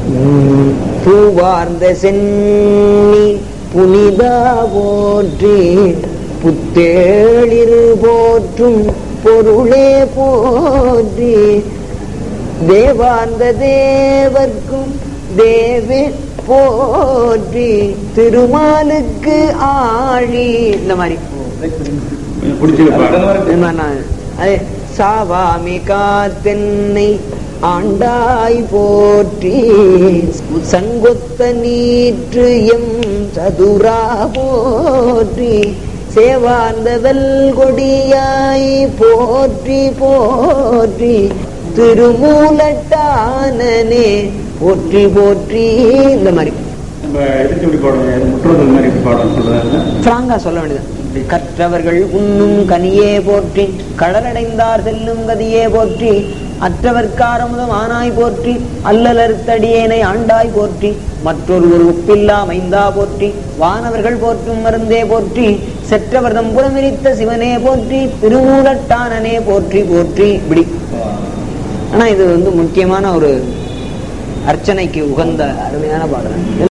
பூவார்ந்த சென்னி புனிதா போற்றி புத்தேளிரு போற்றும் பொருளே போற்றி தேவார்ந்த தேவர்க்கும் தேவே போற்றி திருமாலுக்கு ஆழி. இந்த மாதிரி சாவாமி காத்தென்னை ஆண்டாய் போற்றி சங்கொத்த நீற்று எம் சதுரா போற்றி சேவார்ந்த வெல்கொடியாய் போற்றி போற்றி திருமூலட்டானனே போற்றி போற்றி. இந்த மாதிரி சொல்ல வேண்டியது. கற்றவர்கள் உண்ணும் கனியே போற்றி கடலடைந்தார் செல்லும் கதியே போற்றி அற்றவர்க்காரமுதம் ஆனாய் போற்றி அல்லலறுத்தடியேனை ஆண்டாய் போற்றி மற்றொரு ஒரு உப்பில்லா மைந்தா போற்றி வானவர்கள் போற்றும் மருந்தே போற்றி செற்றவர்தம் புறமிரித்த சிவனே போற்றி திருமூலட்டானனே போற்றி போற்றி. இப்படி ஆனா இது முக்கியமான ஒரு அர்ச்சனைக்கு உகந்த அருமையான பாடல்.